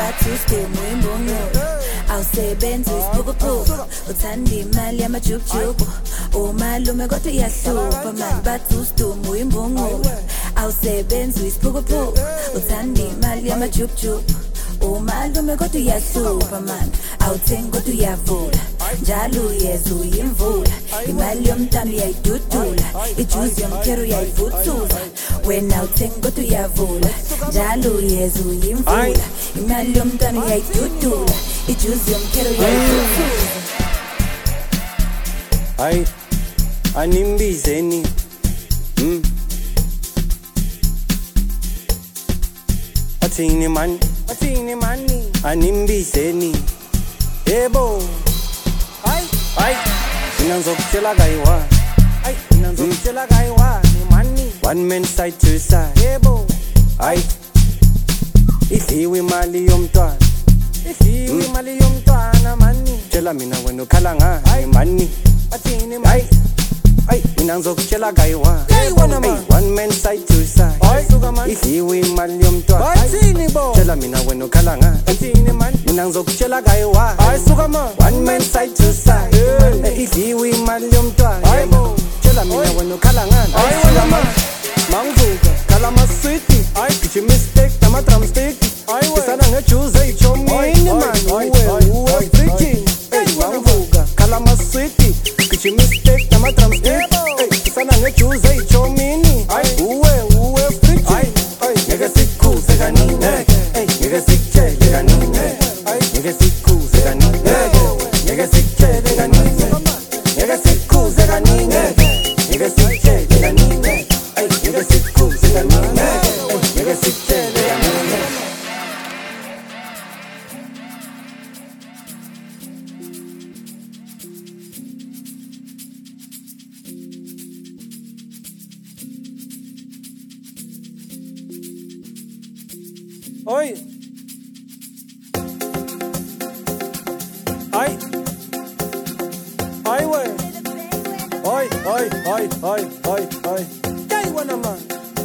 bathi uSimu imbongo awusebenzi isiphukuphuku uthanda imali yamajukujuku umalume kodwa uyahlupha mani bathi uSimu imbongo awusebenzi isiphukuphuku uthanda imali yamajukujuku umalume kodwa uyahlupha mani awuthengi kodwa uyavula njalo uyeza uyimvula imali yomntana uyayidudula ijuzi yomkhero uyayivuthuza wena uthengi kodwa uyavula njalo uyeza uyimvula imali yomntana uyayidudula ijuzi yomkhero uyayivuthuza Ay animbizeni Athini mani animbizeni Yebo ay mina ngizokutshela kayiwa ni mani one man side to side yebo ay idliwe imali yomntwana mani tshela mina wena ukhala ngani mani athini mani ay mina ngizokutshela kayiwa one man side to side idliwe imali yomntwana Bathini bo tshela mina wena ukhala ngani athini mani mina ngizokutshela kayiwa ayisuka ma one man side to side idliwe imali yomntwana Yebo. tshela mina wena ukhala ngani Ayisuka ma mangivuka khala maswiti githi mistake nama drumstick isana ngejuice eyichomini man uwe freaking mangivuka khala maswiti githi mistake nama drumstick isana ngejuice eyichomini uwe freaking ngeke sikhuze kanini ngeke sikutshele kanini ngeke sikhuze kanini ngeke sikutshele kanini ngeke sikhuze kanini ngeke sikutshele kanini ngeke sikhuze kanini ngeke sikutshele kanini Oi Ay we Oi Yay wana man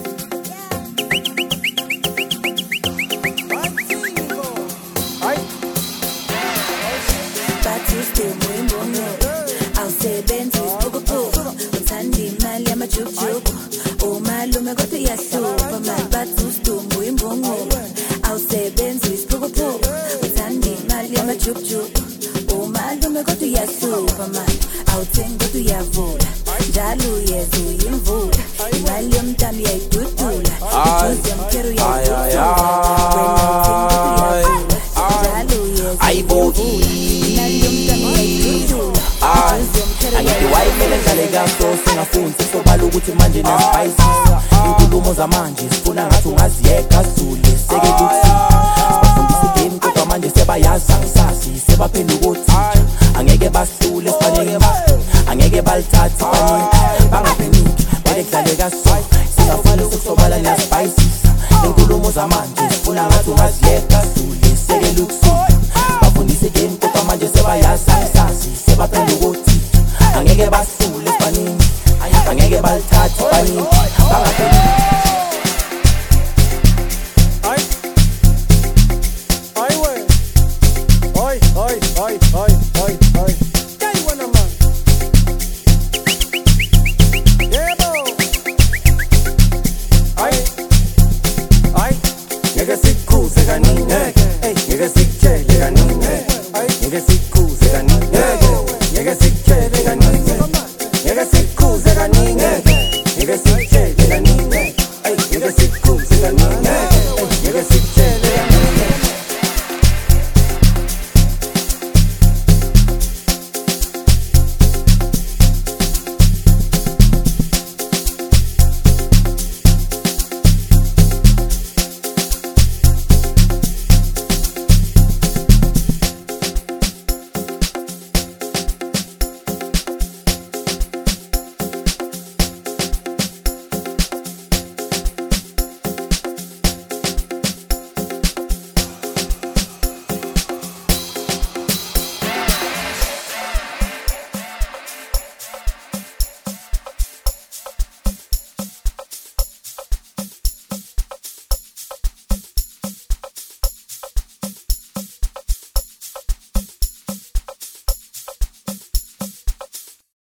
bathi uSimu imbongo awusebenzi isiphukuphuku uthanda imali yamajukujuku umalume kodwa uyahlupha mani bathi uSimu imbongo awusebenzi isiphukuphuku uthanda imali yamajukujuku umalume kodwa uyahlupha mani awuthengi kodwa uyavula njalo uyeza uyimvula imali yomntana uyayidudula ijuzi yomkhero uyayivuthuza wena uthengi kodwa uyavula njalo uyeza imali yomntana uyayidudula Angithi wayimele njale kaso singafunzi sobala ukuthi manje nesibayisisa inkulumo zamanje sifuna ngathi ungaziyeka zule seke kuthi bafundisa game kodwa manje sebayazi angisazi sebaphenduka othisha angeke bahlule sifanele angeke balithathe baningi bangapheniki bedekudlale kaso singafani sokusobala nesibayisisa inkulumo zamanje sifuna ngathi ungaziyeka zule seke lukusuka bafundisa game kodwa manje sebayazi angisazi sebaphenduka othisha angeke bahlule sifanele angeke balithathe baningi